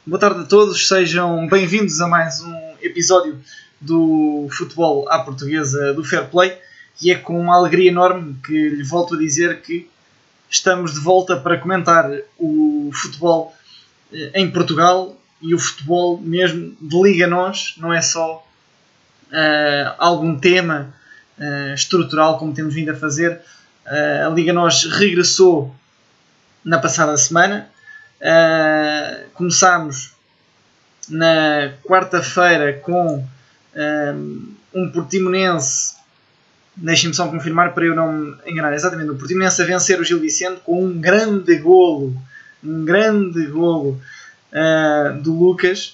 Boa tarde a todos, sejam bem-vindos a mais um episódio do Futebol à Portuguesa do Fair Play, e é com uma alegria enorme que lhe volto a dizer que estamos de volta para comentar o futebol em Portugal e o futebol mesmo de Liga NOS, não é só algum tema estrutural como temos vindo a fazer. A Liga NOS regressou na passada semana. Começámos na quarta-feira com um Portimonense, deixem-me só confirmar para eu não me enganar, exatamente, o Portimonense a vencer o Gil Vicente com um grande golo do Lucas,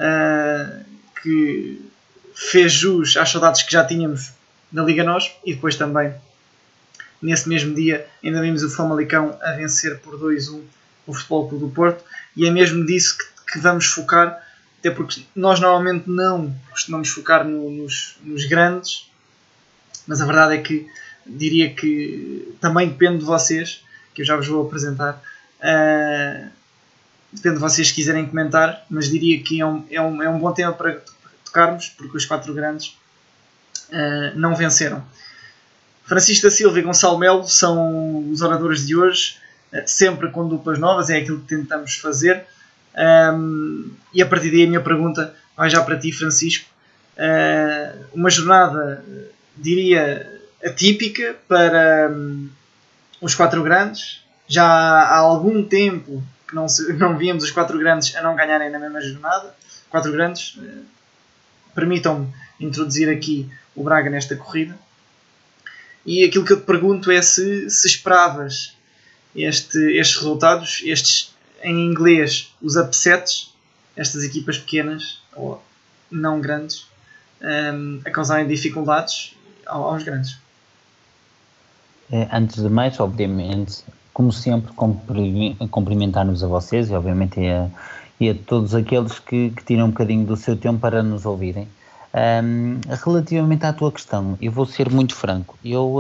que fez jus às saudades que já tínhamos na Liga NOS. E depois também, nesse mesmo dia, ainda vimos o Famalicão a vencer por 2-1 o Futebol Clube do Porto, e é mesmo disso que vamos focar, até porque nós normalmente não costumamos focar nos grandes, mas a verdade é que diria que também depende de vocês, que eu já vos vou apresentar. Depende de vocês se quiserem comentar, mas diria que é um bom tema para tocarmos, porque os 4 grandes não venceram. Francisco da Silva e Gonçalo Melo são os oradores de hoje, sempre com duplas novas, é aquilo que tentamos fazer. E a partir daí a minha pergunta vai já para ti, Francisco. Uma jornada, diria, atípica para os 4 grandes. Já há algum tempo que não víamos os 4 grandes a não ganharem na mesma jornada. 4 grandes, permitam-me introduzir aqui o Braga nesta corrida. E aquilo que eu te pergunto é se esperavas estes resultados, estes em inglês os upsets, estas equipas pequenas ou não grandes, a causarem dificuldades aos grandes. Antes de mais, obviamente, como sempre, cumprimentar-nos a vocês e obviamente a todos aqueles que tiram um bocadinho do seu tempo para nos ouvirem. Relativamente à tua questão, eu vou ser muito franco.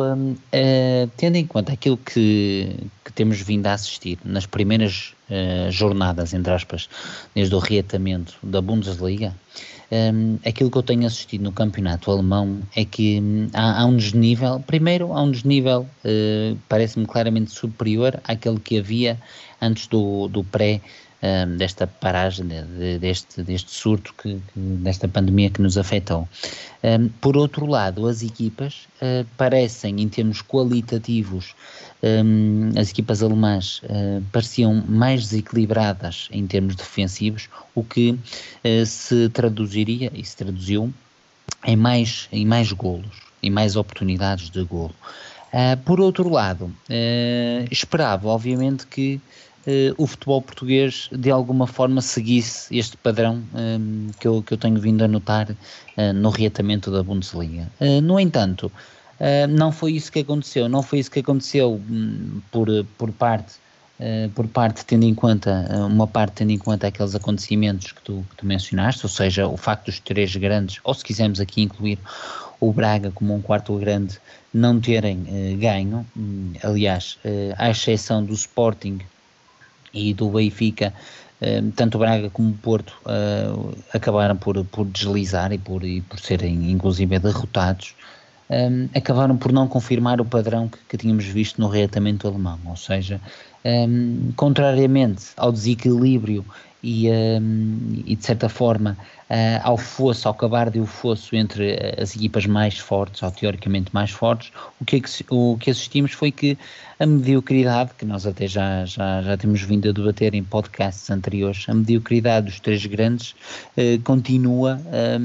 Tendo em conta aquilo que temos vindo a assistir nas primeiras jornadas, entre aspas, desde o reatamento da Bundesliga, aquilo que eu tenho assistido no campeonato alemão é que há um desnível. Primeiro, há um desnível, parece-me claramente superior àquele que havia antes do pré, desta paragem, deste surto, desta pandemia que nos afetou. Por outro lado, as equipas parecem, em termos qualitativos, as equipas alemãs pareciam mais desequilibradas em termos defensivos, o que se traduziria, e se traduziu, em mais golos, em mais oportunidades de golo. Por outro lado, esperava, obviamente, que o futebol português de alguma forma seguisse este padrão que eu tenho vindo a notar no reatamento da Bundesliga. No entanto, não foi isso que aconteceu, por parte, tendo em conta aqueles acontecimentos que tu mencionaste, ou seja, o facto dos 3 grandes, ou se quisermos aqui incluir o Braga como um 4º grande, não terem ganho. Aliás, à exceção do Sporting e do Benfica, tanto o Braga como o Porto acabaram por deslizar e por serem inclusive derrotados. Acabaram por não confirmar o padrão que tínhamos visto no reatamento alemão, ou seja, contrariamente ao desequilíbrio e de certa forma ao cabarde o fosso entre as equipas mais fortes, ou teoricamente mais fortes, o que assistimos foi que a mediocridade, que nós até já temos vindo a debater em podcasts anteriores, a mediocridade dos 3 grandes continua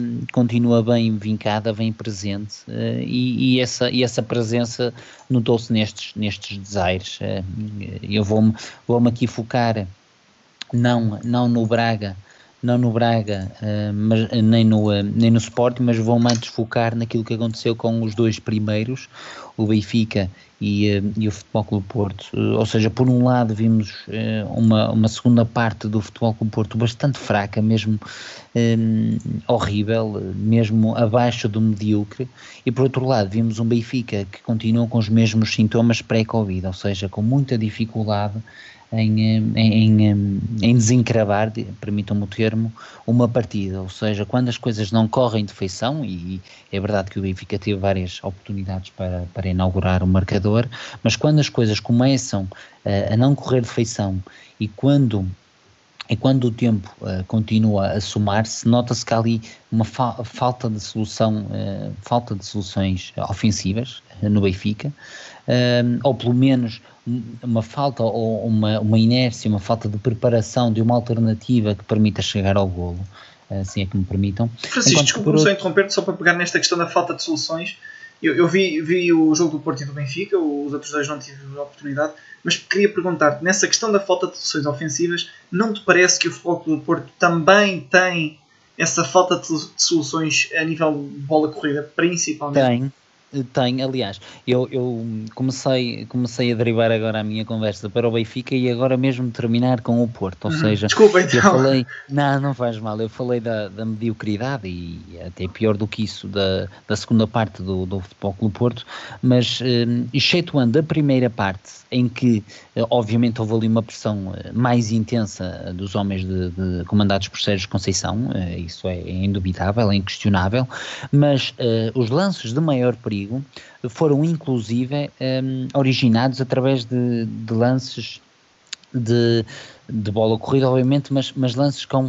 bem vincada, bem presente, e essa presença notou-se nestes desaires. Eu vou-me aqui focar não no Braga, mas nem no Sporting, mas vou-me antes focar naquilo que aconteceu com os 2 primeiros, o Benfica e o Futebol Clube Porto. Ou seja, por um lado vimos uma segunda parte do Futebol Clube Porto bastante fraca, mesmo horrível, mesmo abaixo do medíocre, e por outro lado vimos um Benfica que continua com os mesmos sintomas pré-Covid, ou seja, com muita dificuldade em desencravar, permitam-me o termo, uma partida, ou seja, quando as coisas não correm de feição, e é verdade que o Benfica teve várias oportunidades para inaugurar o marcador, mas quando as coisas começam a não correr de feição e quando o tempo continua a somar-se, nota-se que há ali uma falta de solução, falta de soluções ofensivas no Benfica, ou pelo menos uma falta ou uma inércia, uma falta de preparação de uma alternativa que permita chegar ao golo, assim é que me permitam. Francisco, desculpa-me só interromper-te, só para pegar nesta questão da falta de soluções. Eu vi o jogo do Porto e do Benfica, os outros dois não tive a oportunidade, mas queria perguntar-te, nessa questão da falta de soluções ofensivas, não te parece que o Futebol Clube do Porto também tem essa falta de soluções a nível de bola corrida, principalmente? Tem, aliás, eu comecei a derivar agora a minha conversa para o Benfica e agora mesmo terminar com o Porto, ou seja, desculpa então. Eu falei, não faz mal, eu falei da mediocridade e até pior do que isso da segunda parte do Futebol Clube Porto, mas excetuando a primeira parte em que obviamente houve ali uma pressão mais intensa dos homens comandados por Sérgio Conceição, isso é indubitável, é inquestionável, mas os lances de maior perigo foram inclusive originados através de lances de bola corrida, obviamente, mas lances com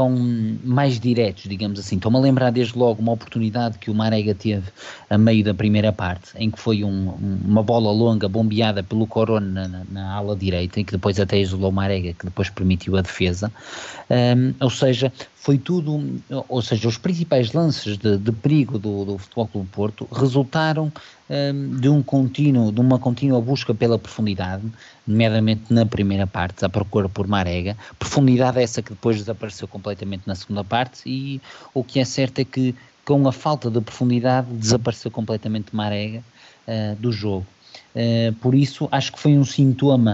mais diretos, digamos assim. Estou-me a lembrar desde logo uma oportunidade que o Marega teve a meio da primeira parte, em que foi uma bola longa bombeada pelo Corona na ala direita e que depois até isolou o Marega, que depois permitiu a defesa. Ou seja, foi tudo, ou seja, os principais lances de perigo do Futebol Clube Porto resultaram de uma contínua busca pela profundidade, nomeadamente na primeira parte, à procura por Marega, profundidade essa que depois desapareceu completamente na segunda parte, e o que é certo é que com a falta de profundidade desapareceu completamente Marega do jogo. Por isso acho que foi um sintoma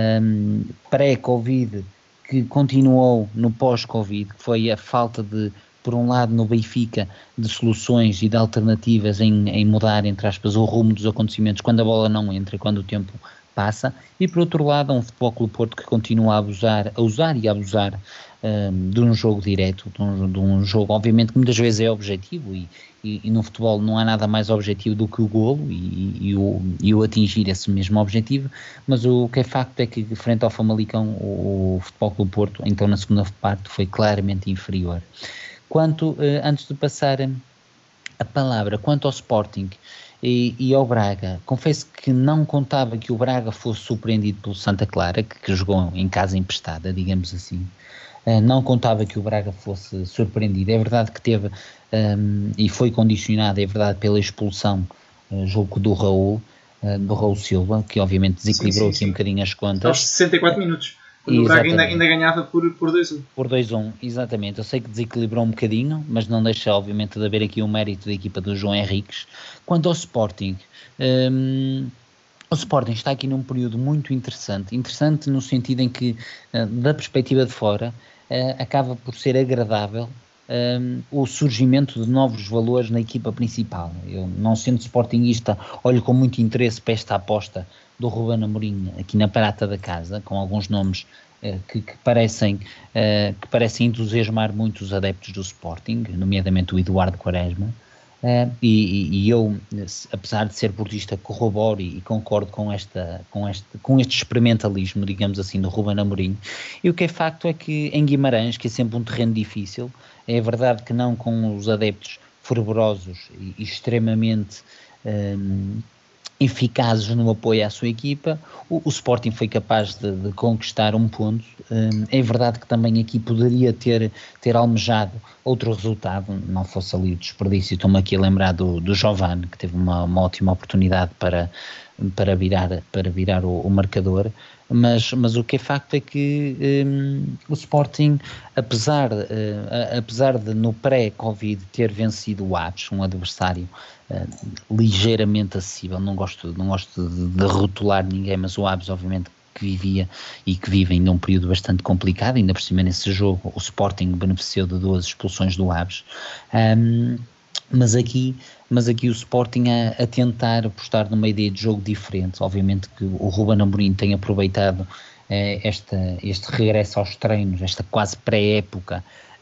pré-Covid que continuou no pós-Covid, que foi a falta de, por um lado no Benfica, de soluções e de alternativas em mudar, entre aspas, o rumo dos acontecimentos quando a bola não entra e quando o tempo passa, e por outro lado um Futebol Clube Porto que continua a usar e a abusar de um jogo direto, de um jogo obviamente que muitas vezes é objetivo e no futebol não há nada mais objetivo do que o golo e o atingir esse mesmo objetivo, mas o que é facto é que frente ao Famalicão o Futebol Clube Porto, então na segunda parte, foi claramente inferior. Antes de passar a palavra, quanto ao Sporting e ao Braga, confesso que não contava que o Braga fosse surpreendido pelo Santa Clara, que jogou em casa emprestada, digamos assim. Não contava que o Braga fosse surpreendido. É verdade que teve, e foi condicionado, é verdade, pela expulsão, jogo do Raul Silva, que obviamente desequilibrou aqui um bocadinho as contas. Aos 64 minutos. Quando o Braga ainda ganhava por 2-1. Por 2-1, exatamente. Eu sei que desequilibrou um bocadinho, mas não deixa, obviamente, de haver aqui um mérito da equipa do João Henriques. Quanto ao Sporting, o Sporting está aqui num período muito interessante no sentido em que, da perspectiva de fora, acaba por ser agradável o surgimento de novos valores na equipa principal. Eu, não sendo sportinguista, olho com muito interesse para esta aposta do Ruben Amorim aqui na prata da casa, com alguns nomes que parecem entusiasmar muito os adeptos do Sporting, nomeadamente o Eduardo Quaresma. E eu, apesar de ser portista, corroboro e concordo com este experimentalismo, digamos assim, do Ruben Amorim. E o que é facto é que em Guimarães, que é sempre um terreno difícil, é verdade que não com os adeptos fervorosos e extremamente eficazes no apoio à sua equipa, o Sporting foi capaz de conquistar um ponto. É verdade que também aqui poderia ter almejado outro resultado, não fosse ali o desperdício. Estou-me aqui a lembrar do Giovane, que teve uma ótima oportunidade para virar o marcador, mas o que é facto é que o Sporting, apesar de no pré-Covid ter vencido o Aves, um adversário ligeiramente acessível, não gosto de rotular ninguém, mas o Aves obviamente que vivia e que vive ainda um período bastante complicado, ainda por cima nesse jogo o Sporting beneficiou de 2 expulsões do Aves, mas aqui o Sporting a tentar apostar numa ideia de jogo diferente. Obviamente que o Ruben Amorim tem aproveitado este regresso aos treinos, esta quase pré-época,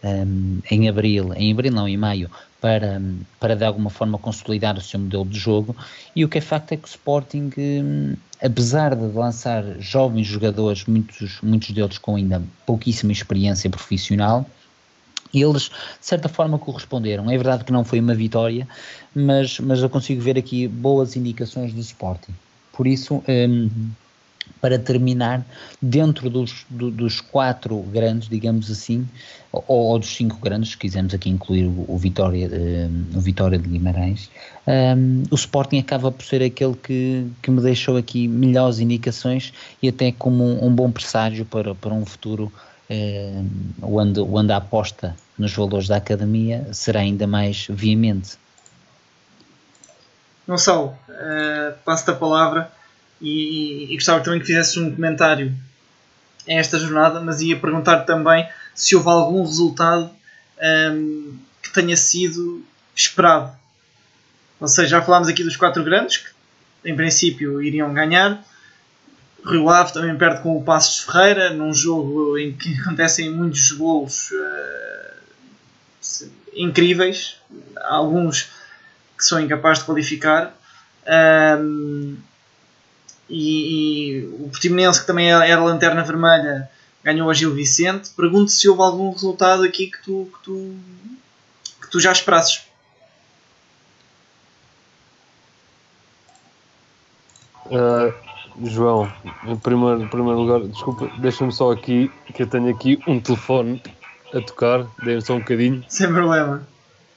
em maio, para de alguma forma consolidar o seu modelo de jogo. E o que é facto é que o Sporting, apesar de lançar jovens jogadores, muitos deles com ainda pouquíssima experiência profissional, eles de certa forma corresponderam. É verdade que não foi uma vitória, mas eu consigo ver aqui boas indicações do Sporting. Por isso, para terminar, dentro dos 4 grandes, digamos assim, ou dos 5 grandes, se quisermos aqui incluir o Vitória de Guimarães, o Sporting acaba por ser aquele que me deixou aqui melhores indicações e até como um bom presságio para um futuro onde a aposta nos valores da Academia será ainda mais veemente. Gonçalo, passo-te a palavra e gostava também que fizesses um comentário a esta jornada, mas ia perguntar também se houve algum resultado que tenha sido esperado. Ou seja, já falámos aqui dos 4 grandes, que em princípio iriam ganhar. Rio Ave também perde com o Passos de Ferreira, num jogo em que acontecem muitos golos incríveis, alguns que são incapazes de qualificar. E o Portimonense, que também era lanterna vermelha, ganhou a Gil Vicente. Pergunto se houve algum resultado aqui que tu já esperasses. João, em primeiro lugar, desculpa, deixa-me só aqui, que eu tenho aqui um telefone a tocar, dê-me só um bocadinho. Sem problema.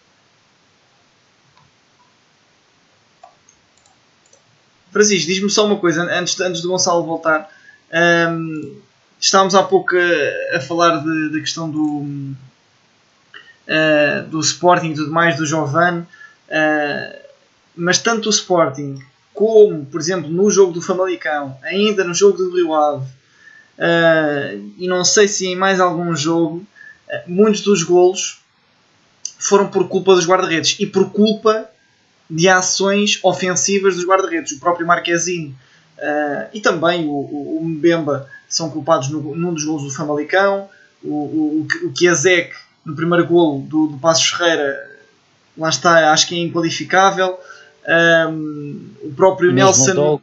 Francisco, diz-me só uma coisa, antes do Gonçalo voltar. Estávamos há pouco a falar da questão do Sporting e tudo mais, do Jovane, mas tanto o Sporting como, por exemplo, no jogo do Famalicão, ainda no jogo do Rio Ave, e não sei se em mais algum jogo, muitos dos golos foram por culpa dos guarda-redes e por culpa de ações ofensivas dos guarda-redes. O próprio Marquezine e também o Mbemba são culpados num dos golos do Famalicão. O Chiazek, no primeiro golo do Passos Ferreira, lá está, acho que é inqualificável. O próprio Mesmo Nelson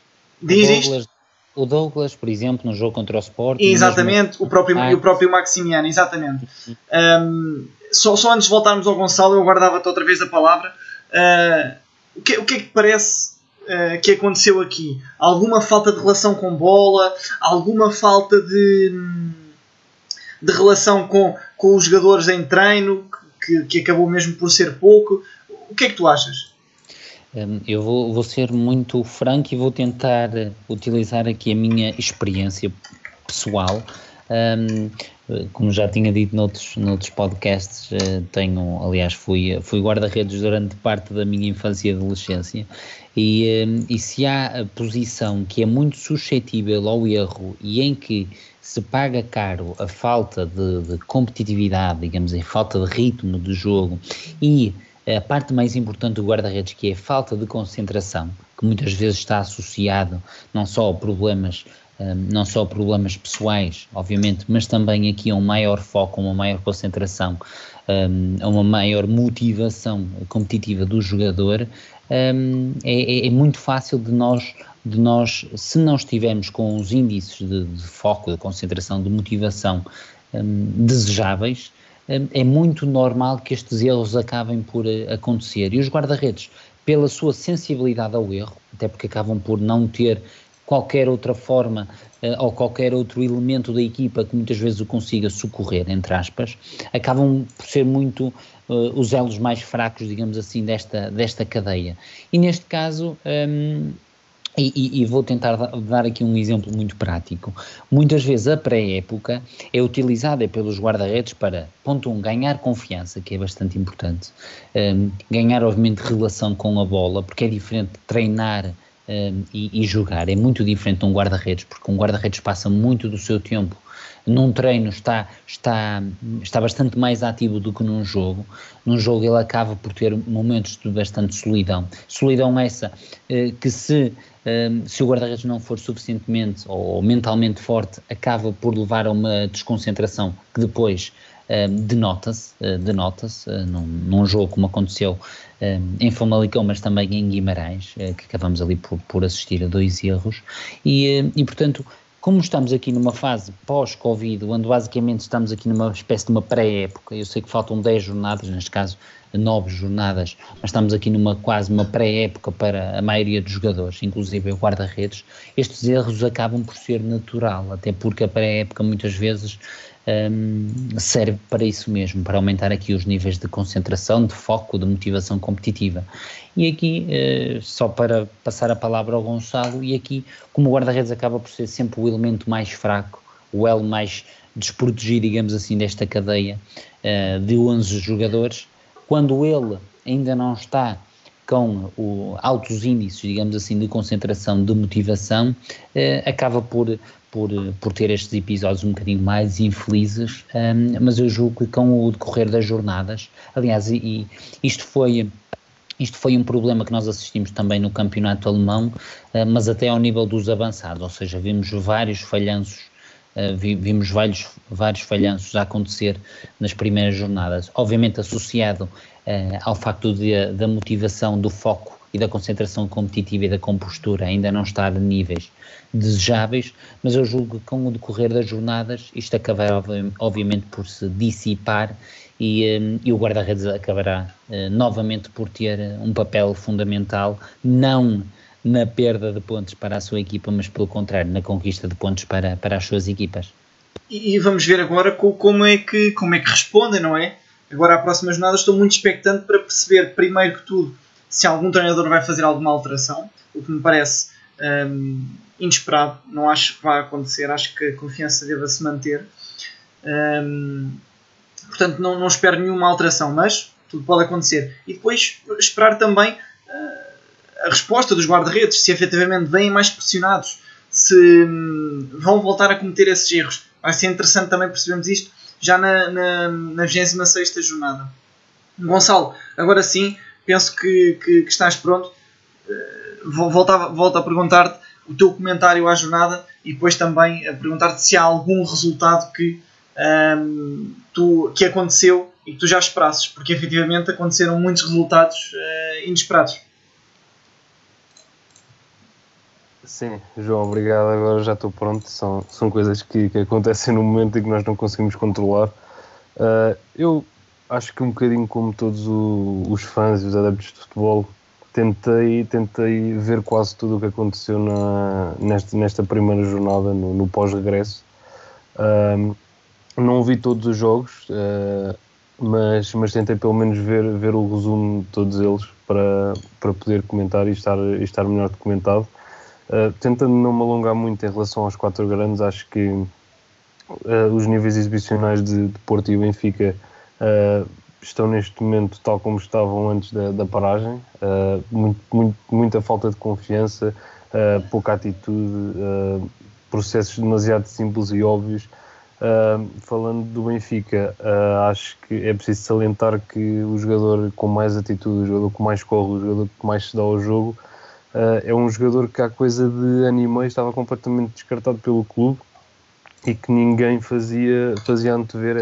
o Douglas, por exemplo, no jogo contra o Sporting. Exatamente, o próprio Maximiano, exatamente. Só antes de voltarmos ao Gonçalo, eu guardava-te outra vez a palavra. O que é que parece que aconteceu aqui? Alguma falta de relação com bola? Alguma falta de relação com os jogadores em treino? Que acabou mesmo por ser pouco? O que é que tu achas? Eu vou ser muito franco e vou tentar utilizar aqui a minha experiência pessoal. Como já tinha dito noutros podcasts, fui guarda-redes durante parte da minha infância e adolescência, e se há a posição que é muito suscetível ao erro e em que se paga caro a falta de competitividade, digamos, a falta de ritmo de jogo e a parte mais importante do guarda-redes, que é a falta de concentração, que muitas vezes está associado não só a problemas pessoais, obviamente, mas também aqui a um maior foco, a uma maior concentração, a uma maior motivação competitiva do jogador. É muito fácil de nós, se não estivermos com os índices de foco, de concentração, de motivação desejáveis, é muito normal que estes erros acabem por acontecer. E os guarda-redes, pela sua sensibilidade ao erro, até porque acabam por não ter qualquer outra forma ou qualquer outro elemento da equipa que muitas vezes o consiga socorrer, entre aspas, acabam por ser muito os elos mais fracos, digamos assim, desta cadeia. E neste caso, e vou tentar dar aqui um exemplo muito prático, muitas vezes a pré-época é utilizada pelos guarda-redes para, ponto 1, ganhar confiança, que é bastante importante, ganhar obviamente relação com a bola, porque é diferente treinar e jogar. É muito diferente de um guarda-redes, porque um guarda-redes passa muito do seu tempo num treino, está bastante mais ativo do que num jogo. Num jogo ele acaba por ter momentos de bastante solidão essa que se o guarda-redes não for suficientemente ou mentalmente forte, acaba por levar a uma desconcentração que depois denota-se num jogo como aconteceu em Famalicão, mas também em Guimarães, que acabamos ali por assistir a 2 erros, e portanto, como estamos aqui numa fase pós-Covid, onde basicamente estamos aqui numa espécie de uma pré-época, eu sei que faltam 10 jornadas, neste caso 9 jornadas, mas estamos aqui numa quase uma pré-época para a maioria dos jogadores, inclusive o guarda-redes, estes erros acabam por ser natural, até porque a pré-época muitas vezes serve para isso mesmo, para aumentar aqui os níveis de concentração, de foco, de motivação competitiva. E aqui, só para passar a palavra ao Gonçalo, e aqui, como o guarda-redes acaba por ser sempre o elemento mais fraco, o elo mais desprotegido, digamos assim, desta cadeia de 11 jogadores, quando ele ainda não está com altos índices, digamos assim, de concentração, de motivação, acaba por ter estes episódios um bocadinho mais infelizes, mas eu julgo que com o decorrer das jornadas, aliás, e isto foi um problema que nós assistimos também no campeonato alemão, mas até ao nível dos avançados, ou seja, vimos vários falhanços, vários falhanços a acontecer nas primeiras jornadas, obviamente associado ao facto da motivação, do foco e da concentração competitiva e da compostura ainda não estar a níveis desejáveis, mas eu julgo que com o decorrer das jornadas isto acabará obviamente por se dissipar e o guarda-redes acabará novamente por ter um papel fundamental, não na perda de pontos para a sua equipa, mas pelo contrário, na conquista de pontos para as suas equipas. E vamos ver agora como é que respondem, não é? Agora, à próxima jornada, estou muito expectante para perceber, primeiro que tudo, se algum treinador vai fazer alguma alteração, o que me parece inesperado. Não acho que vá acontecer, acho que a confiança deva-se manter. Portanto, não espero nenhuma alteração, mas tudo pode acontecer. E depois esperar também a resposta dos guarda-redes, se efetivamente vêm mais pressionados, se vão voltar a cometer esses erros. Vai ser interessante também percebermos isto já na 26ª jornada. Gonçalo, agora sim, penso que estás pronto. Volto a perguntar-te o teu comentário à jornada e depois também a perguntar-te se há algum resultado que aconteceu e que tu já esperasses, porque efetivamente aconteceram muitos resultados inesperados. Sim, João, obrigado. Agora já estou pronto. São coisas que acontecem no momento e que nós não conseguimos controlar. Eu acho que um bocadinho como todos os fãs e os adeptos de futebol, tentei ver quase tudo o que aconteceu nesta primeira jornada, no pós-regresso. Não vi todos os jogos, mas tentei pelo menos ver o resumo de todos eles para poder comentar e estar melhor documentado. Tentando não me alongar muito em relação aos 4 grandes, acho que os níveis exibicionais de Porto e Benfica estão neste momento tal como estavam antes da paragem. Muita falta de confiança, pouca atitude, processos demasiado simples e óbvios. Falando do Benfica, acho que é preciso salientar que o jogador com mais atitude, o jogador que mais corre, o jogador que mais se dá ao jogo, é um jogador que há coisa de ano e meio estava completamente descartado pelo clube e que ninguém fazia antever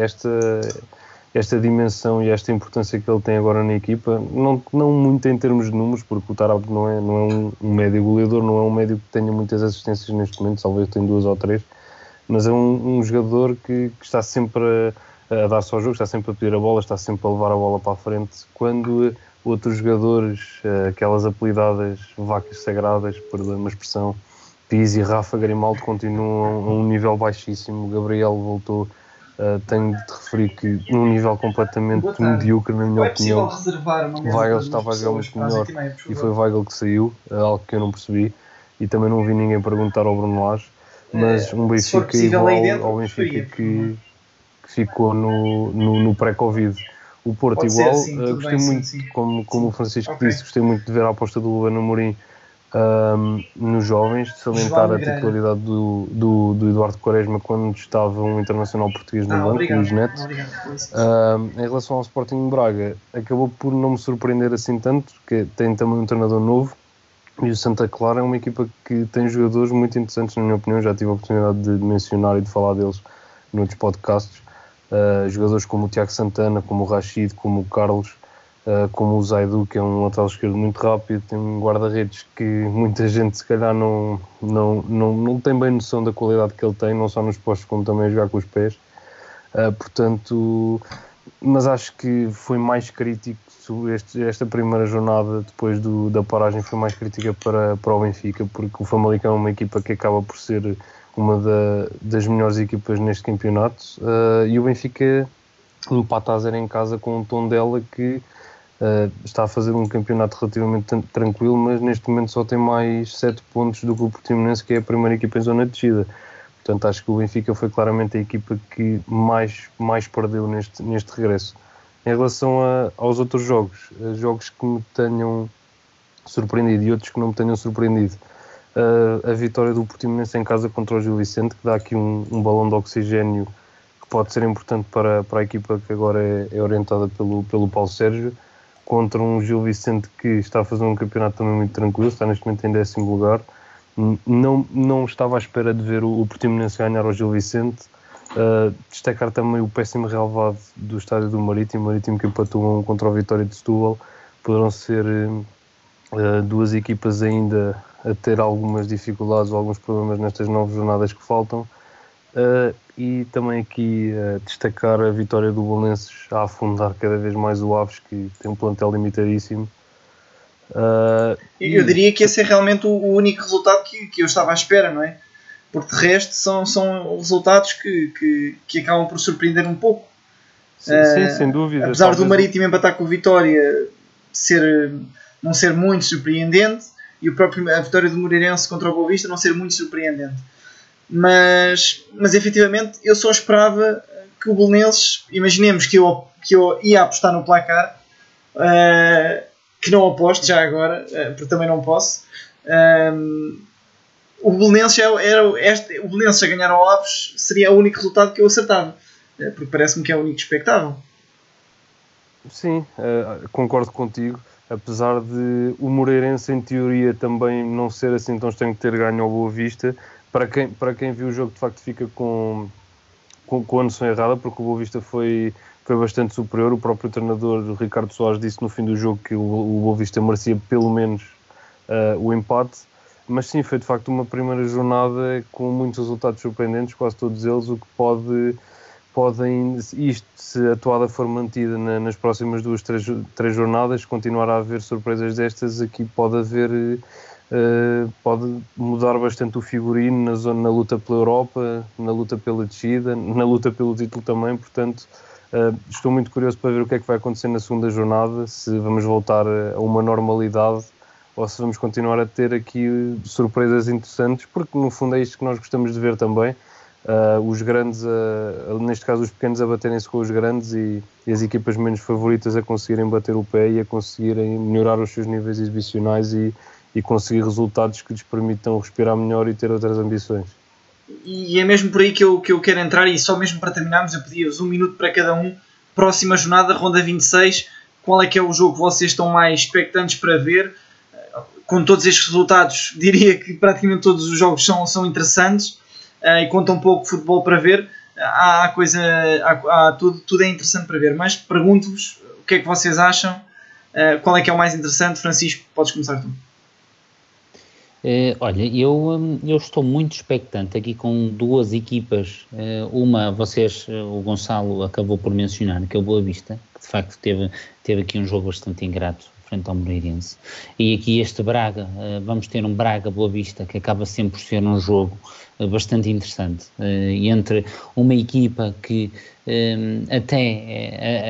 esta dimensão e esta importância que ele tem agora na equipa. Não muito em termos de números, porque o Tarapto não é um médio goleador, não é um médio que tenha muitas assistências neste momento, talvez tenha 2 ou 3, mas é um jogador que está sempre a dar-se ao jogo, está sempre a pedir a bola, está sempre a levar a bola para a frente, quando outros jogadores, aquelas apelidadas vacas sagradas, perdão uma expressão, Pizzi, Rafa, Grimaldo, continuam a um nível baixíssimo. O Gabriel voltou, tenho de referir que num nível completamente medíocre, na minha opinião. Weigl estava a jogar muito melhor e foi Weigl que saiu, algo que eu não percebi, e também não vi ninguém perguntar ao Bruno Lage, mas um Benfica igual ao Benfica que ficou no pré-Covid. O Porto igual, gostei muito, como o Francisco disse, gostei muito de ver a aposta do Ruben Amorim nos jovens, de salientar a titularidade do Eduardo Quaresma quando estava um internacional português no banco, obrigado, Luís Neto. Em relação ao Sporting de Braga, acabou por não me surpreender assim tanto, porque tem também um treinador novo, e o Santa Clara é uma equipa que tem jogadores muito interessantes, na minha opinião. Já tive a oportunidade de mencionar e de falar deles noutros podcasts. Jogadores como o Tiago Santana, como o Rachid, como o Carlos, como o Zaidu, que é um lateral esquerdo muito rápido, tem um guarda-redes que muita gente se calhar não tem bem noção da qualidade que ele tem, não só nos postos como também a jogar com os pés. Portanto, mas acho que foi mais crítico esta primeira jornada, depois da paragem, foi mais crítica para o Benfica, porque o Famalicão é uma equipa que acaba por ser uma das melhores equipas neste campeonato, e o Benfica empata a 0 em casa com um Tondela que está a fazer um campeonato relativamente tranquilo, mas neste momento só tem mais 7 pontos do que o Portimonense, que é a primeira equipa em zona de descida. Portanto, acho que o Benfica foi claramente a equipa que mais perdeu neste regresso. Em relação aos outros jogos que me tenham surpreendido e outros que não me tenham surpreendido, a vitória do Portimonense em casa contra o Gil Vicente, que dá aqui um balão de oxigénio que pode ser importante para a equipa que agora é orientada pelo Paulo Sérgio, contra um Gil Vicente que está a fazer um campeonato também muito tranquilo, está neste momento em 10º lugar. Não estava à espera de ver o Portimonense ganhar ao Gil Vicente. Destacar também o péssimo relevado do estádio do Marítimo que empatou contra o Vitória de Setúbal. Poderão ser duas equipas ainda a ter algumas dificuldades ou alguns problemas nestas 9 jornadas que faltam. E também aqui destacar a vitória do Belenenses a afundar cada vez mais o Aves, que tem um plantel limitadíssimo. Eu diria que esse é realmente o único resultado que eu estava à espera, não é? Porque de resto são resultados que acabam por surpreender um pouco. Sim, sem dúvida. Apesar do Marítimo empatar com o Vitória não ser muito surpreendente, e a vitória do Moreirense contra o Boa Vista não ser muito surpreendente. Mas efetivamente eu só esperava que o Belenenses, imaginemos que eu ia apostar no placar, que não aposto já agora, porque também não posso. O Belenenses o Belenenses a ganhar ao Aves seria o único resultado que eu acertava, porque parece-me que é o único expectável. Sim, concordo contigo. Apesar de o Moreirense em teoria também não ser assim tão estranho de ter ganho ao Boa Vista, para quem viu o jogo de facto fica com a noção errada, porque o Boa Vista foi bastante superior. O próprio treinador, o Ricardo Soares, disse no fim do jogo que o Boa Vista merecia pelo menos o empate. Mas sim, foi de facto uma primeira jornada com muitos resultados surpreendentes, quase todos eles, o que podem, isto, se a toada for mantida nas próximas 2-3 jornadas, continuar a haver surpresas destas, aqui pode mudar bastante o figurino na luta pela Europa, na luta pela descida, na luta pelo título também. Portanto, estou muito curioso para ver o que é que vai acontecer na segunda jornada, se vamos voltar a uma normalidade ou se vamos continuar a ter aqui surpresas interessantes, porque no fundo é isto que nós gostamos de ver também. Os grandes, neste caso os pequenos, a baterem-se com os grandes, e as equipas menos favoritas a conseguirem bater o pé e a conseguirem melhorar os seus níveis exibicionais e conseguir resultados que lhes permitam respirar melhor e ter outras ambições. E é mesmo por aí que eu quero entrar, e só mesmo para terminarmos eu pedi-vos 1 minuto para cada um. Próxima jornada, ronda 26, qual é que é o jogo que vocês estão mais expectantes para ver? Com todos estes resultados, diria que praticamente todos os jogos são interessantes, e contam um pouco de futebol para ver. Tudo é interessante para ver, mas pergunto-vos o que é que vocês acham, qual é que é o mais interessante. Francisco, podes começar tu. Olha, eu estou muito expectante aqui com duas equipas. Uma, o Gonçalo acabou por mencionar, que é o Boa Vista, que de facto teve aqui um jogo bastante ingrato frente ao Moreirense. E aqui este Braga, vamos ter um Braga-Boa Vista, que acaba sempre por ser um jogo bastante interessante, entre uma equipa que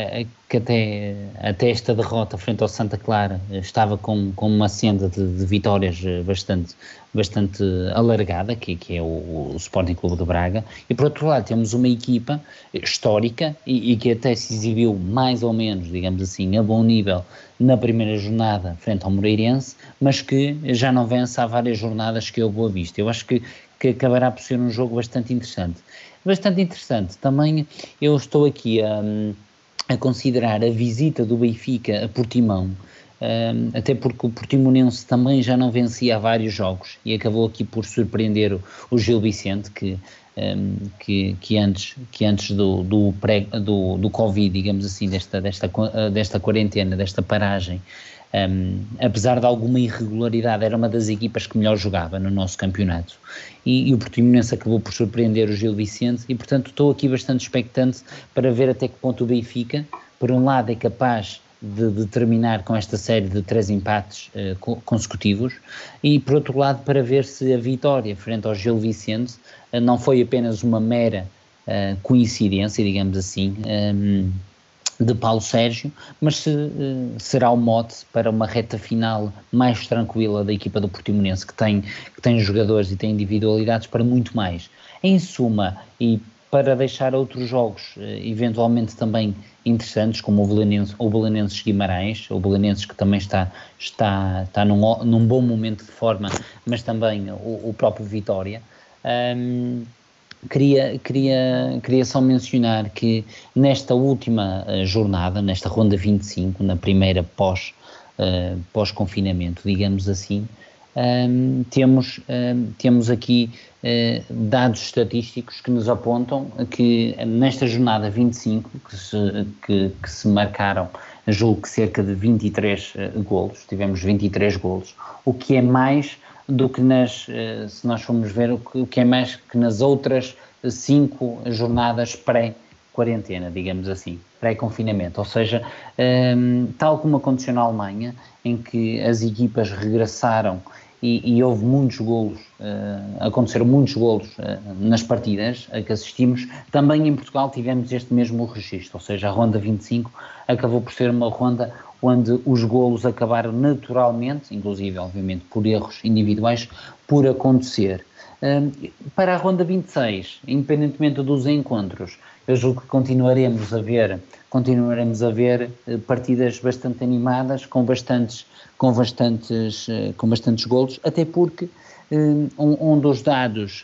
que até esta derrota frente ao Santa Clara estava com uma senda de vitórias bastante alargada, que é o Sporting Clube de Braga, e por outro lado temos uma equipa histórica e que até se exibiu mais ou menos, digamos assim, a bom nível na primeira jornada frente ao Moreirense, mas que já não vence há várias jornadas, que é o Boa Vista. Eu acho que acabará por ser um jogo bastante interessante. Bastante interessante. Também eu estou aqui a considerar a visita do Benfica a Portimão, até porque o Portimonense também já não vencia há vários jogos e acabou aqui por surpreender o Gil Vicente, que antes do Covid, digamos assim, desta quarentena, desta paragem, apesar de alguma irregularidade, era uma das equipas que melhor jogava no nosso campeonato, e o Portimonense acabou por surpreender o Gil Vicente, e portanto estou aqui bastante expectante para ver até que ponto o Benfica, por um lado, é capaz de terminar com esta série de 3 empates consecutivos, e por outro lado para ver se a vitória frente ao Gil Vicente não foi apenas uma mera coincidência, digamos assim, de Paulo Sérgio, mas será o mote para uma reta final mais tranquila da equipa do Portimonense, que tem jogadores e tem individualidades para muito mais. Em suma, e para deixar outros jogos eventualmente também interessantes, como o Belenenses Guimarães, o Belenenses que também está num bom momento de forma, mas também o próprio Vitória. Queria só mencionar que nesta última jornada, nesta ronda 25, na primeira pós-confinamento, digamos assim, temos aqui dados estatísticos que nos apontam que nesta jornada 25, que se marcaram, julgo que cerca de 23 golos, tivemos 23 golos, o que é mais do que se nós formos ver, o que é mais que nas outras 5 jornadas pré-quarentena, digamos assim, pré-confinamento, ou seja, tal como aconteceu na Alemanha, em que as equipas regressaram e houve muitos golos, aconteceram muitos golos nas partidas a que assistimos, também em Portugal tivemos este mesmo registro, ou seja, a ronda 25 acabou por ser uma ronda onde os golos acabaram naturalmente, inclusive obviamente por erros individuais, por acontecer. Para a ronda 26, independentemente dos encontros, eu julgo que continuaremos a ver partidas bastante animadas, com bastantes golos, até porque um dos dados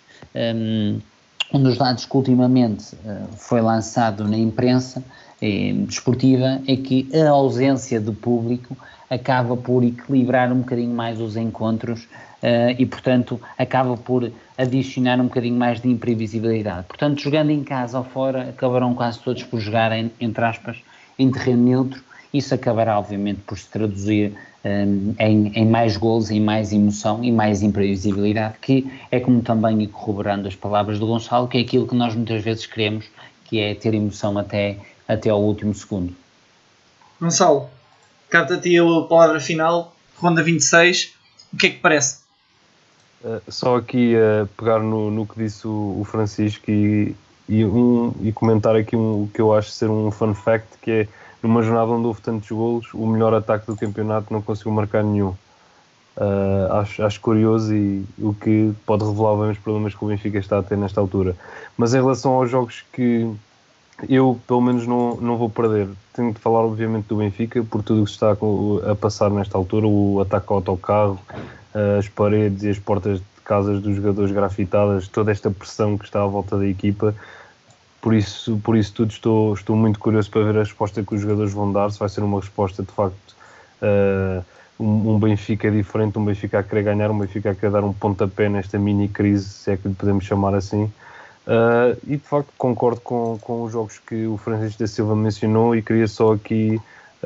que ultimamente foi lançado na imprensa desportiva é que a ausência de público acaba por equilibrar um bocadinho mais os encontros e, portanto, acaba por adicionar um bocadinho mais de imprevisibilidade. Portanto, jogando em casa ou fora, acabarão quase todos por jogar, entre aspas, em terreno neutro. Isso acabará, obviamente, por se traduzir em mais golos, em mais emoção e mais imprevisibilidade, que é como também, e corroborando as palavras do Gonçalo, que é aquilo que nós muitas vezes queremos, que é ter emoção até ao último segundo. Gonçalo, cabe a ti a palavra final, ronda 26, o que é que parece? Só aqui a pegar no que disse o Francisco e comentar aqui o que eu acho ser um fun fact, que é, numa jornada onde houve tantos golos, o melhor ataque do campeonato não conseguiu marcar nenhum. Acho curioso, e o que pode revelar bem os problemas que o Benfica está a ter nesta altura. Mas em relação aos jogos que eu, pelo menos, não vou perder, tenho de falar obviamente do Benfica, por tudo o que se está a passar nesta altura, o ataque ao autocarro, as paredes e as portas de casas dos jogadores grafitadas, toda esta pressão que está à volta da equipa. Por isso tudo estou muito curioso para ver a resposta que os jogadores vão dar, se vai ser uma resposta de facto um Benfica diferente, um Benfica a querer ganhar, um Benfica a querer dar um pontapé nesta mini crise, se é que lhe podemos chamar assim. E de facto concordo com os jogos que o Francisco da Silva mencionou, e queria só aqui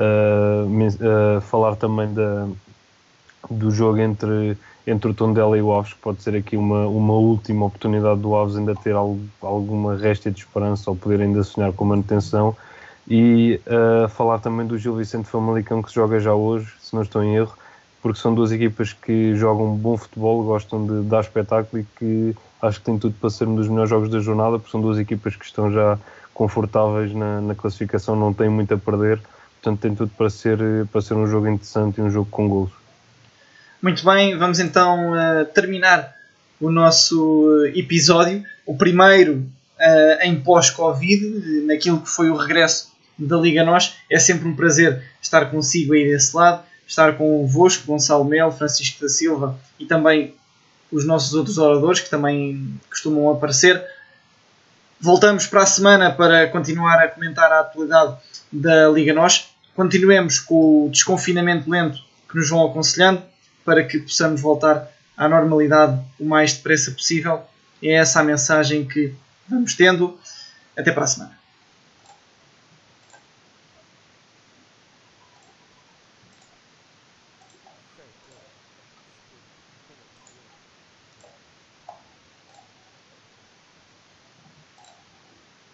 falar também do jogo entre o Tondela e o Aves, que pode ser aqui uma última oportunidade do Aves ainda ter alguma réstia de esperança, ou poder ainda sonhar com manutenção, e falar também do Gil Vicente Famalicão, que se joga já hoje, se não estou em erro, porque são duas equipas que jogam bom futebol, gostam de dar espetáculo, e que acho que tem tudo para ser um dos melhores jogos da jornada, porque são duas equipas que estão já confortáveis na classificação, não têm muito a perder, portanto tem tudo para ser um jogo interessante e um jogo com golos. Muito bem, vamos então terminar o nosso episódio, o primeiro em pós-Covid, naquilo que foi o regresso da Liga NOS. É sempre um prazer estar consigo aí desse lado, estar convosco, Gonçalo Melo, Francisco da Silva e também os nossos outros oradores que também costumam aparecer. Voltamos para a semana para continuar a comentar a atualidade da Liga NOS. Continuemos com o desconfinamento lento que nos vão aconselhando para que possamos voltar à normalidade o mais depressa possível. É essa a mensagem que vamos tendo. Até para a semana.